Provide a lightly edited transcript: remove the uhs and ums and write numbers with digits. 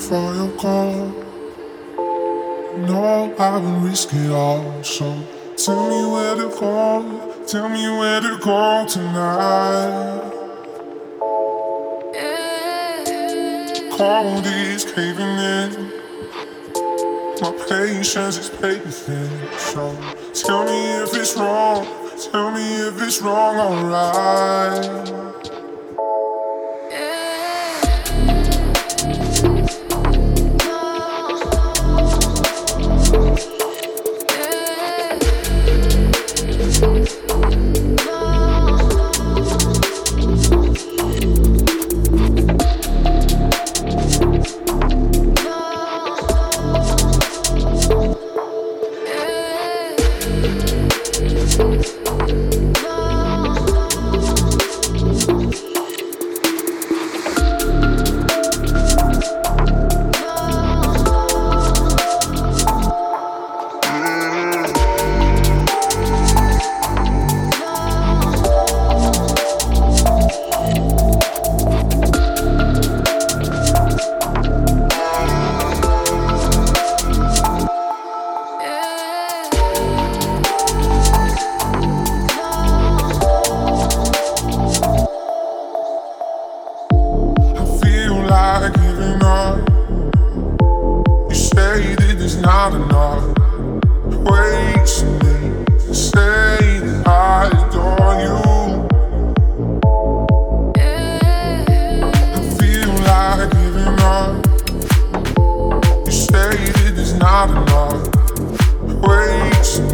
for your call. No, I would risk it all. So tell me where to go. Tell me where to go tonight. Cold is caving in. My patience is paper thin. So tell me if it's wrong. Tell me if it's wrong, alright. Like giving up. You say that there's not enough ways in me to say that I adore you. I feel like giving up. You say that there's not enough ways in